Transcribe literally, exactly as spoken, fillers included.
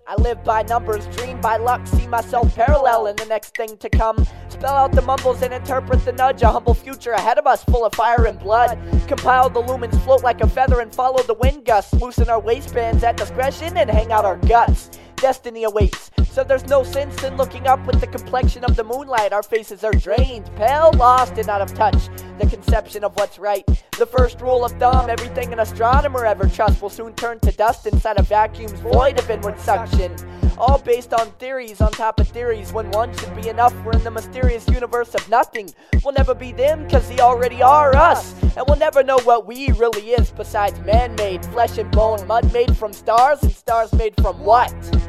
I live by numbers, dream by luck, see myself parallel in the next thing to come. Spell out the mumbles and interpret the nudge, a humble future ahead of us full of fire and blood. Compile the lumens, float like a feather and follow the wind gusts. Loosen our waistbands at discretion and hang out our guts. Destiny awaits, so there's no sense in looking up with the complexion of the moonlight. Our faces are drained, pale, lost, and out of touch. The conception of what's right. The first rule of thumb, everything an astronomer ever trusts will soon turn to dust inside a vacuum's void of inward suction. All based on theories on top of theories, when one should be enough. We're in the mysterious universe of nothing. We'll never be them, cause they already are us. And we'll never know what we really is besides man-made, flesh and bone, mud made from stars, and stars made from what?